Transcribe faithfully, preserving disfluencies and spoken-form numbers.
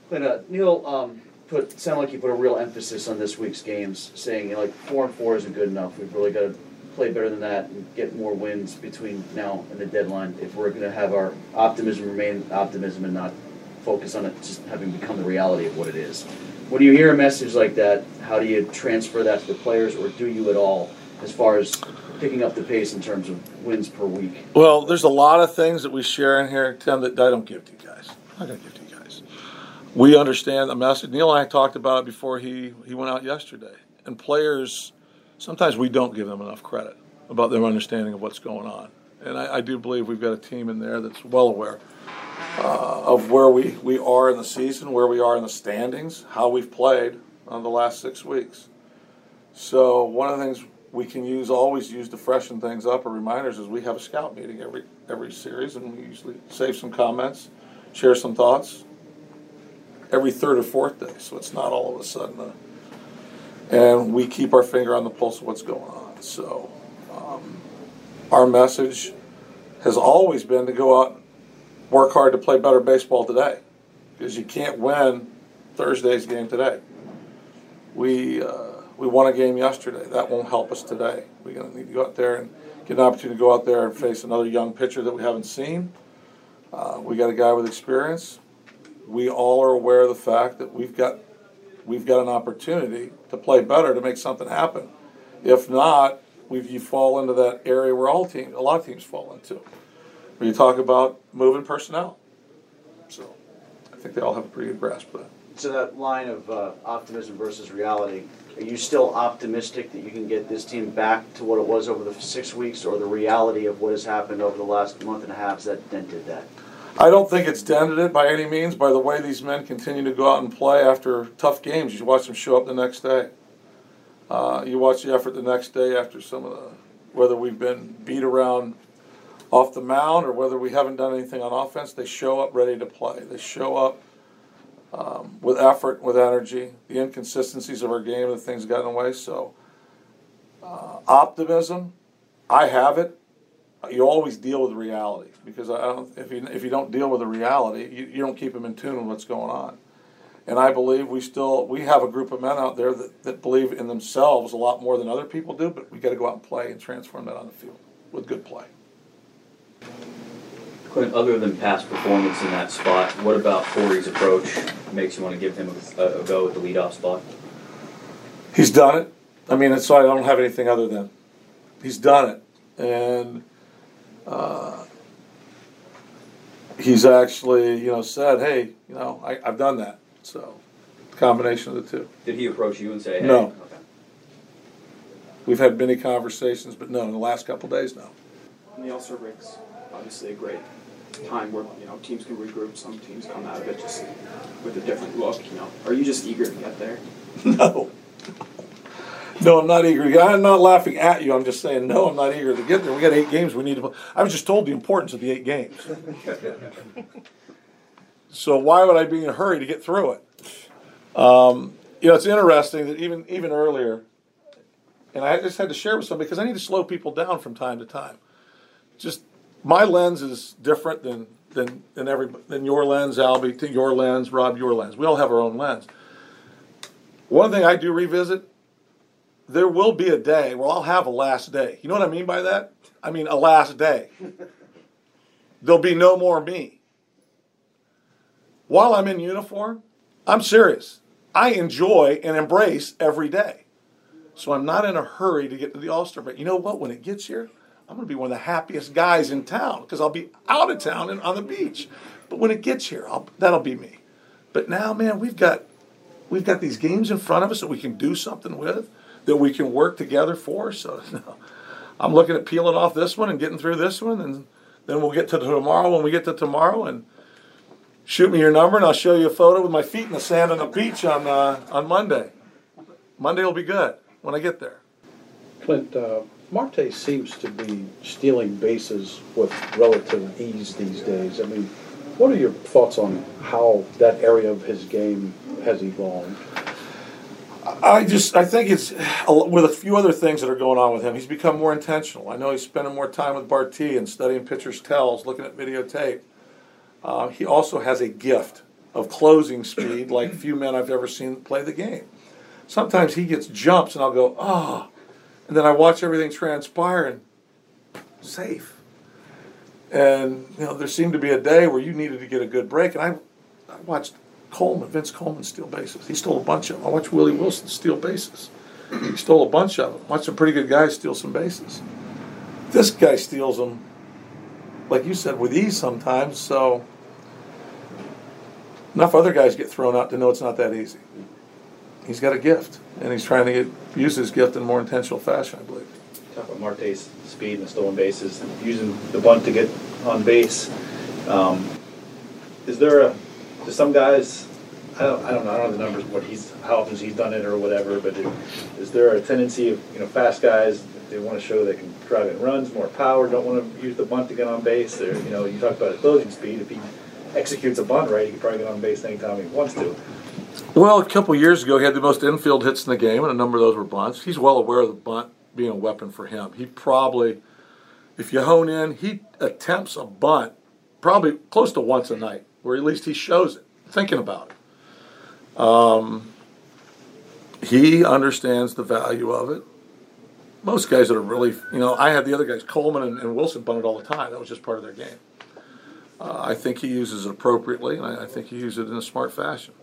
Clint, uh, Neil um, put sounded like he put a real emphasis on this week's games, saying you know, like four and four isn't good enough. We've really got to play better than that and get more wins between now and the deadline if we're going to have our optimism remain optimism and not focus on it just having become the reality of what it is. When you hear a message like that, how do you transfer that to the players, or do you at all, as far as picking up the pace in terms of wins per week? Well, there's a lot of things that we share in here, Tim, that I don't give to you guys. I'm not going to give to you guys. We understand the message. Neil and I talked about it before he, he went out yesterday. And players, sometimes we don't give them enough credit about their understanding of what's going on. And I, I do believe we've got a team in there that's well aware uh, of where we, we are in the season, where we are in the standings, how we've played on the last six weeks. So one of the things we can use, always use to freshen things up or reminders is we have a scout meeting every every series, and we usually save some comments, share some thoughts every third or fourth day. So it's not all of a sudden, a, and we keep our finger on the pulse of what's going on. So um, our message has always been to go out and work hard to play better baseball today, because you can't win Thursday's game today. We uh, we won a game yesterday. That won't help us today. We're going to need to go out there and get an opportunity to go out there and face another young pitcher that we haven't seen. Uh, we got a guy with experience. We all are aware of the fact that we've got we've got an opportunity to play better, to make something happen. If not, we you fall into that area where all teams, a lot of teams fall into, where you talk about moving personnel. So I think they all have a pretty good grasp of that. So that line of uh, optimism versus reality, are you still optimistic that you can get this team back to what it was over the six weeks, or the reality of what has happened over the last month and a half, has that dented that? I don't think it's dented it by any means, by the way these men continue to go out and play after tough games. You watch them show up the next day. Uh, you watch the effort the next day after some of the, whether we've been beat around off the mound or whether we haven't done anything on offense, they show up ready to play. They show up Um, with effort, with energy, the inconsistencies of our game, the things got in the way. So, uh, optimism, I have it. You always deal with reality, because I don't. If you if you don't deal with the reality, you, you don't keep them in tune with what's going on. And I believe we still we have a group of men out there that, that believe in themselves a lot more than other people do. But we got to go out and play and transform that on the field with good play. Clint, other than past performance in that spot, what about Corey's approach makes you want to give him a, a go at the leadoff spot? He's done it. I mean, so I don't have anything other than he's done it, and uh, he's actually, you know, said, "Hey, you know, I, I've done that." So, combination of the two. Did he approach you and say, "Hey"? No. Okay. We've had many conversations, but no, in the last couple of days, no. And the All-Star break's obviously a great time where, you know, teams can regroup. Some teams come out of it just with a different look. You know, are you just eager to get there? No. No, I'm not eager. I'm not laughing at you. I'm just saying, no, I'm not eager to get there. We got eight games we need to play. I was just told the importance of the eight games. So why would I be in a hurry to get through it? Um, you know, it's interesting that even even earlier, and I just had to share with somebody because I need to slow people down from time to time. Just my lens is different than than than every than your lens, Albie, to your lens, Rob, your lens. We all have our own lens. One thing I do revisit, there will be a day where I'll have a last day. You know what I mean by that? I mean a last day. There'll be no more me. While I'm in uniform, I'm serious. I enjoy and embrace every day. So I'm not in a hurry to get to the All-Star break. You know what? When it gets here, I'm going to be one of the happiest guys in town because I'll be out of town and on the beach. But when it gets here, I'll, that'll be me. But now, man, we've got we've got these games in front of us that we can do something with, that we can work together for. So you know, I'm looking at peeling off this one and getting through this one, and then we'll get to tomorrow when we get to tomorrow, and shoot me your number, and I'll show you a photo with my feet in the sand on the beach on uh, on Monday. Monday will be good when I get there. Clint, uh, Marte seems to be stealing bases with relative ease these days. I mean, what are your thoughts on how that area of his game has evolved? I just, I think it's, with a few other things that are going on with him, he's become more intentional. I know he's spending more time with Barty and studying pitchers' tells, looking at videotape. Uh, he also has a gift of closing speed like few men I've ever seen play the game. Sometimes he gets jumps, and I'll go, oh, and then I watch everything transpire, and safe. And, you know, there seemed to be a day where you needed to get a good break, and I, I watched Coleman, Vince Coleman steal bases. He stole a bunch of them. I watched Willie Wilson steal bases. He stole a bunch of them. Watched some pretty good guys steal some bases. This guy steals them, like you said, with ease sometimes, so enough other guys get thrown out to know it's not that easy. He's got a gift, and he's trying to get, use his gift in a more intentional fashion, I believe. Talk about Marte's speed and the stolen bases, and using the bunt to get on base. Um, is there a, to some guys, I don't, I don't know, I don't know the numbers, what he's, how often he's done it or whatever, but it, is there a tendency of, you know, fast guys, they want to show they can drive in runs, more power, don't want to use the bunt to get on base? Or, you know, you talk about his closing speed. If he executes a bunt right, he can probably get on base anytime he wants to. Well, a couple years ago, he had the most infield hits in the game, and a number of those were bunts. He's well aware of the bunt being a weapon for him. He probably, if you hone in, he attempts a bunt probably close to once a night, where at least he shows it, thinking about it. Um, he understands the value of it. Most guys that are really, you know, I had the other guys, Coleman and, and Wilson, bunted all the time. That was just part of their game. Uh, I think he uses it appropriately, and I, I think he uses it in a smart fashion.